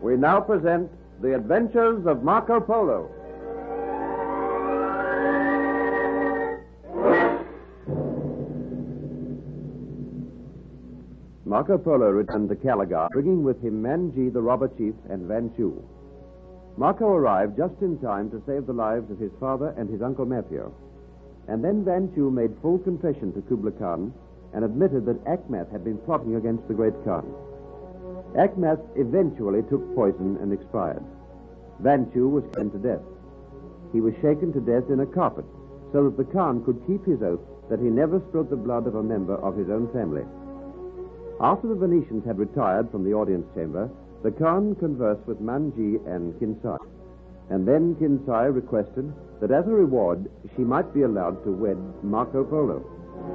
We now present The Adventures of Marco Polo. Marco Polo returned to Calagar, bringing with him Manji, the robber chief, and Van Chu. Marco arrived just in time to save the lives of his father and his uncle Matthew. And then Van Chu made full confession to Kubla Khan and admitted that Achmet had been plotting against the great Khan. Achmet eventually took poison and expired. Van Chu was condemned to death. He was shaken to death in a carpet so that the Khan could keep his oath that he never spilled the blood of a member of his own family. After the Venetians had retired from the audience chamber, the Khan conversed with Manji and Kinsai. And then Kinsai requested that as a reward, she might be allowed to wed Marco Polo.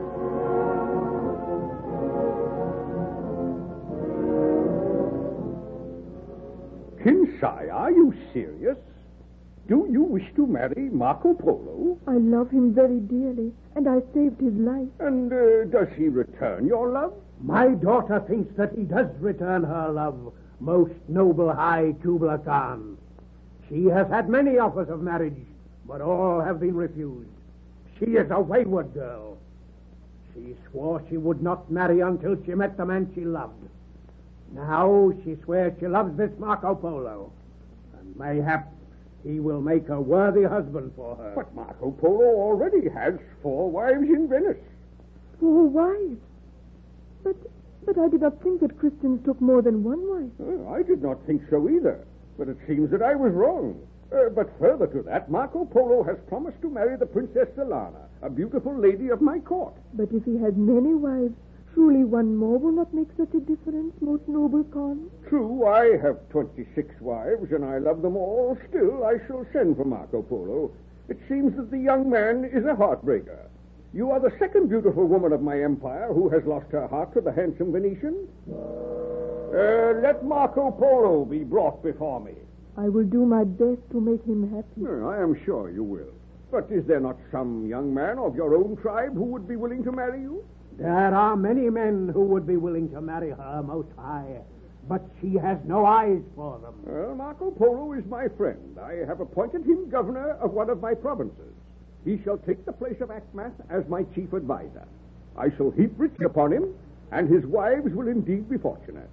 Kinsai, are you serious? Do you wish to marry Marco Polo? I love him very dearly, and I saved his life. And does he return your love? My daughter thinks that he does return her love, most noble High Kubla Khan. She has had many offers of marriage, but all have been refused. She is a wayward girl. She swore she would not marry until she met the man she loved. Now she swears she loves this Marco Polo, and mayhap he will make a worthy husband for her. But Marco Polo already has 4 wives in Venice. 4 wives? But I did not think that Christians took more than 1 wife. I did not think so either, but it seems that I was wrong. But further to that, Marco Polo has promised to marry the Princess Zelana, a beautiful lady of my court. But if he had many wives, surely 1 more will not make such a difference, most noble Khan. True, I have 26 wives, and I love them all. Still, I shall send for Marco Polo. It seems that the young man is a heartbreaker. You are the second beautiful woman of my empire who has lost her heart to the handsome Venetian. Let Marco Polo be brought before me. I will do my best to make him happy. I am sure you will. But is there not some young man of your own tribe who would be willing to marry you? There are many men who would be willing to marry her, Most High, but she has no eyes for them. Well, Marco Polo is my friend. I have appointed him governor of one of my provinces. He shall take the place of Achmet as my chief advisor. I shall heap riches upon him, and his wives will indeed be fortunate.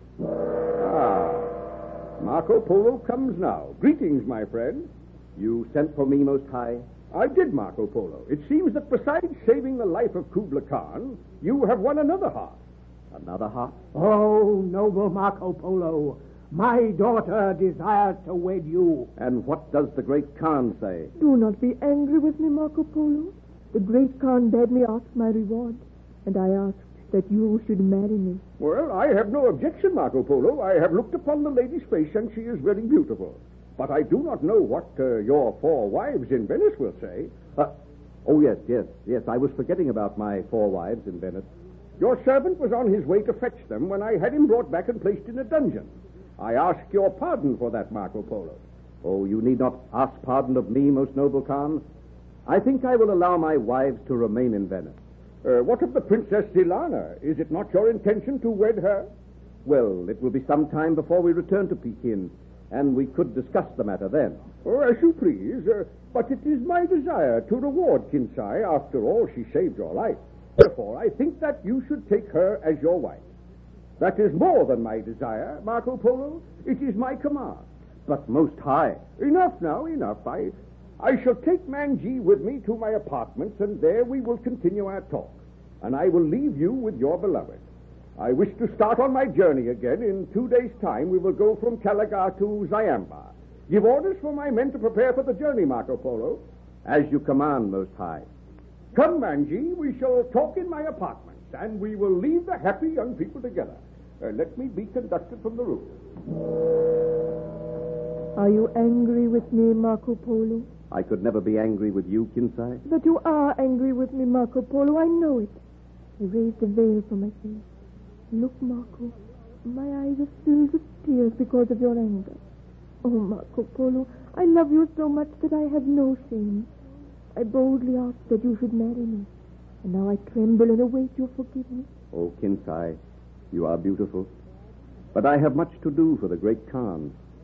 Marco Polo comes now. Greetings, my friend. You sent for me, Most High? I did, Marco Polo. It seems that besides saving the life of Kubla Khan, you have won another heart. Another heart? Oh, noble Marco Polo, my daughter desires to wed you. And what does the great Khan say? Do not be angry with me, Marco Polo. The great Khan bade me ask my reward, and I asked that you should marry me. Well, I have no objection, Marco Polo. I have looked upon the lady's face, and she is very beautiful. But I do not know what your 4 wives in Venice will say. Yes. I was forgetting about my 4 wives in Venice. Your servant was on his way to fetch them when I had him brought back and placed in a dungeon. I ask your pardon for that, Marco Polo. Oh, you need not ask pardon of me, most noble Khan. I think I will allow my wives to remain in Venice. What of the Princess Zelana? Is it not your intention to wed her? Well, it will be some time before we return to Pekin, and we could discuss the matter then. Oh, as you please. But it is my desire to reward Kinsai. After all, she saved your life. Therefore, I think that you should take her as your wife. That is more than my desire, Marco Polo. It is my command. But, Most High... Enough now, enough. I shall take Manji with me to my apartments, and there we will continue our talk. And I will leave you with your beloved. I wish to start on my journey again. In 2 days' time, we will go from Calagar to Zayamba. Give orders for my men to prepare for the journey, Marco Polo. As you command, Most High. Come, Manji, we shall talk in my apartments, and we will leave the happy young people together. Let me be conducted from the room. Are you angry with me, Marco Polo? I could never be angry with you, Kinsai. But you are angry with me, Marco Polo. I know it. I raised the veil from my face. Look, Marco. My eyes are filled with tears because of your anger. Oh, Marco Polo, I love you so much that I have no shame. I boldly asked that you should marry me. And now I tremble and await your forgiveness. Oh, Kinsai, you are beautiful. But I have much to do for the great Khan.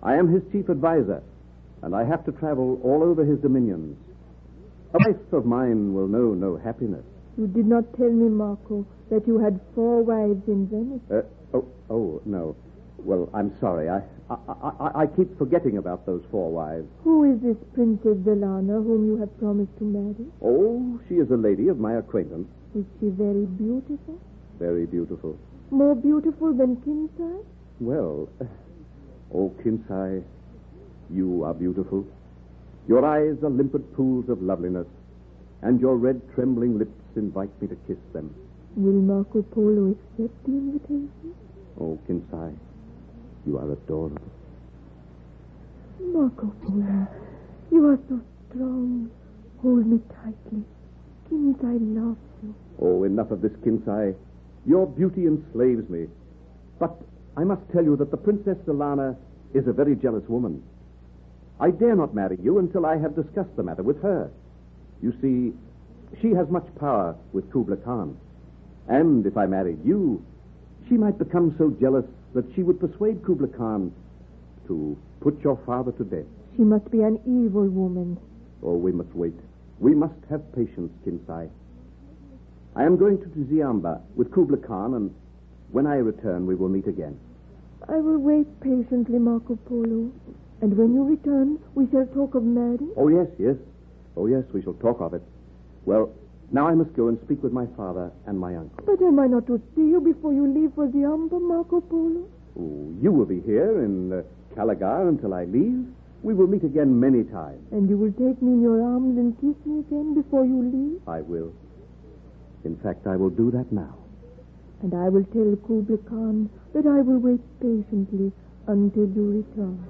I am his chief advisor, and I have to travel all over his dominions. A wife of mine will know no happiness. You did not tell me, Marco, that you had 4 wives in Venice. No. Well, I'm sorry. I keep forgetting about those 4 wives. Who is this Princess Zelana whom you have promised to marry? Oh, she is a lady of my acquaintance. Is she very beautiful? Very beautiful. More beautiful than Kinsai? Well, oh, Kinsai, you are beautiful. Your eyes are limpid pools of loveliness, and your red, trembling lips invite me to kiss them. Will Marco Polo accept the invitation? Oh, Kinsai, you are adorable. Marco Polo, you are so strong. Hold me tightly. Kinsai loves you. Oh, enough of this, Kinsai. Your beauty enslaves me. But I must tell you that the Princess Zelana is a very jealous woman. I dare not marry you until I have discussed the matter with her. You see, she has much power with Kubla Khan. And if I married you, she might become so jealous that she would persuade Kubla Khan to put your father to death. She must be an evil woman. Oh, we must wait. We must have patience, Kinsai. I am going to Ziamba with Kubla Khan, and when I return, we will meet again. I will wait patiently, Marco Polo. And when you return, we shall talk of marriage. Oh, yes. Oh, yes, we shall talk of it. Well, now I must go and speak with my father and my uncle. But am I not to see you before you leave for Ziamba, Marco Polo? Oh, you will be here in Calagar until I leave. We will meet again many times. And you will take me in your arms and kiss me again before you leave? I will. In fact, I will do that now. And I will tell Kubla Khan that I will wait patiently until you return.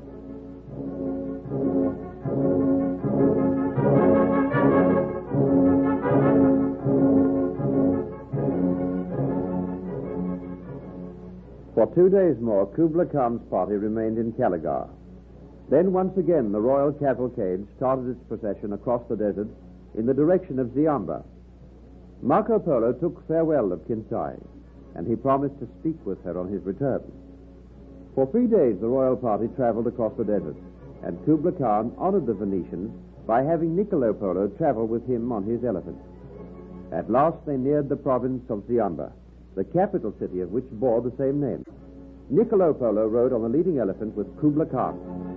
For 2 days more, Kubla Khan's party remained in Calagar. Then once again, the royal cavalcade started its procession across the desert in the direction of Ziamba. Marco Polo took farewell of Kinsai, and he promised to speak with her on his return. For 3 days, the royal party traveled across the desert, and Kubla Khan honored the Venetians by having Niccolo Polo travel with him on his elephant. At last, they neared the province of Ziamba, the capital city of which bore the same name. Niccolo Polo rode on the leading elephant with Kubla Khan.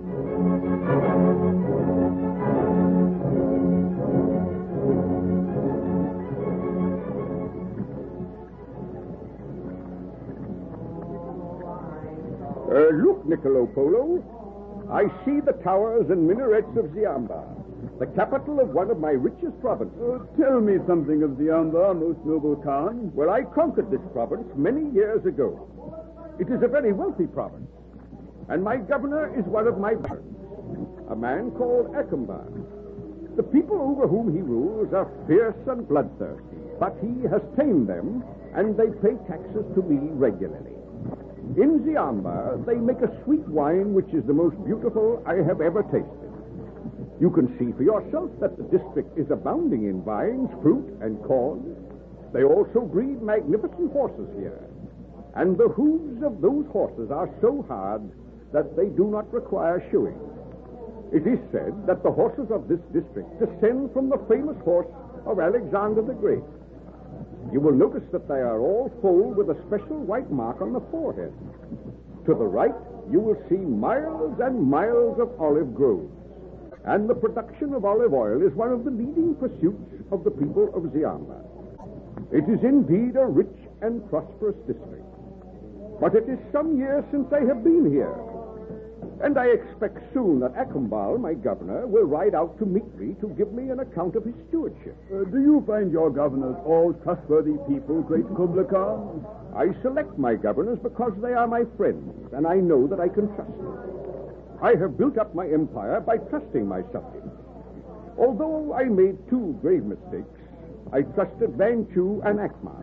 Look, Niccolo Polo. I see the towers and minarets of Ziamba, the capital of one of my richest provinces. Tell me something of Ziamba, most noble Khan. Well, I conquered this province many years ago. It is a very wealthy province, and my governor is one of my barons, a man called Akambar. The people over whom he rules are fierce and bloodthirsty, but he has tamed them, and they pay taxes to me regularly. In Ziamba, they make a sweet wine which is the most beautiful I have ever tasted. You can see for yourself that the district is abounding in vines, fruit, and corn. They also breed magnificent horses here, and the hooves of those horses are so hard that they do not require shoeing. It is said that the horses of this district descend from the famous horse of Alexander the Great. You will notice that they are all foaled with a special white mark on the forehead. To the right, you will see miles and miles of olive groves. And the production of olive oil is one of the leading pursuits of the people of Ziamba. It is indeed a rich and prosperous district. But it is some years since I have been here. And I expect soon that Akambal, my governor, will ride out to meet me to give me an account of his stewardship. Do you find your governors all trustworthy people, great Kubla Khan? I select my governors because they are my friends, and I know that I can trust them. I have built up my empire by trusting my subjects. Although I made 2 grave mistakes, I trusted Vanchu and Akmar.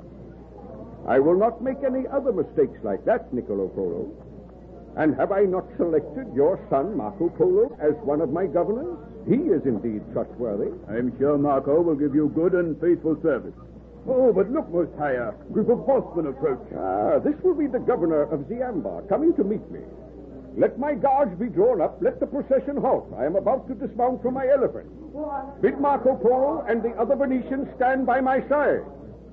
I will not make any other mistakes like that, Niccolo Polo. And have I not selected your son, Marco Polo, as one of my governors? He is indeed trustworthy. I am sure Marco will give you good and faithful service. Oh, but look, Most High, a group of horsemen approach. This will be the governor of Ziamba coming to meet me. Let my guards be drawn up. Let the procession halt. I am about to dismount from my elephant. Bid Marco Polo and the other Venetians stand by my side.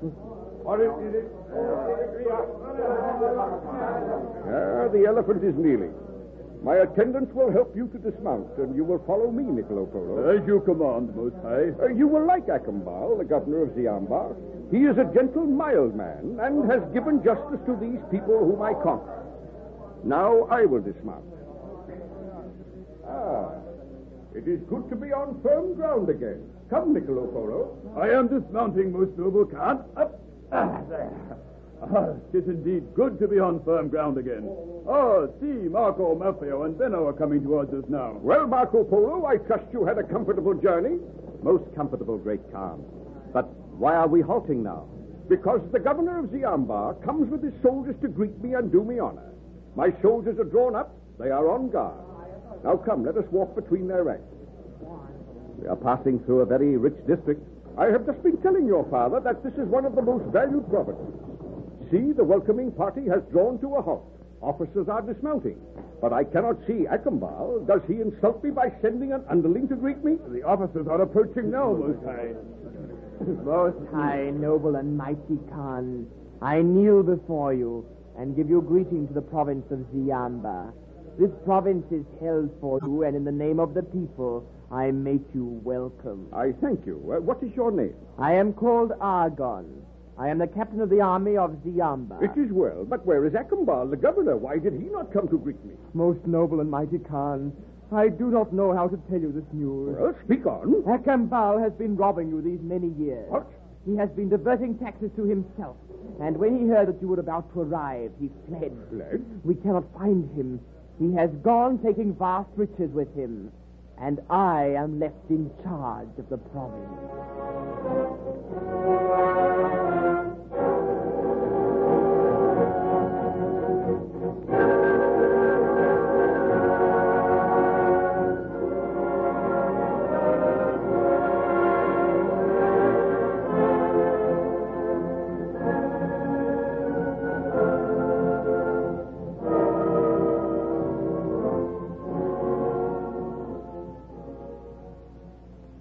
The elephant is kneeling. My attendants will help you to dismount, and you will follow me, Niccolo Polo. As you command, Most High. You will like Akambal, the governor of Ziamba. He is a gentle, mild man, and has given justice to these people whom I conquer. Now I will dismount. It is good to be on firm ground again. Come, Niccolo Polo. I am dismounting, most noble Khan. Up. There. It is indeed good to be on firm ground again. See, Marco, Melfio, and Benno are coming towards us now. Well, Marco Polo, I trust you had a comfortable journey. Most comfortable, Great Khan. But why are we halting now? Because the governor of Ziamba comes with his soldiers to greet me and do me honor. My soldiers are drawn up. They are on guard. Now come, let us walk between their ranks. We are passing through a very rich district. I have just been telling your father that this is one of the most valued provinces. See, the welcoming party has drawn to a halt. Officers are dismounting. But I cannot see Akambal. Does he insult me by sending an underling to greet me? The officers are approaching now, Most High. Most High, noble and mighty Khan, I kneel before you and give you greeting to the province of Ziamba. This province is held for you, and in the name of the people, I make you welcome. I thank you. What is your name? I am called Argon. I am the captain of the army of Ziamba. It is well, but where is Akambal, the governor? Why did he not come to greet me? Most noble and mighty Khan, I do not know how to tell you this news. Well, speak on. Akambal has been robbing you these many years. What? He has been diverting taxes to himself. And when he heard that you were about to arrive, he fled. Fled? We cannot find him. He has gone, taking vast riches with him. And I am left in charge of the province.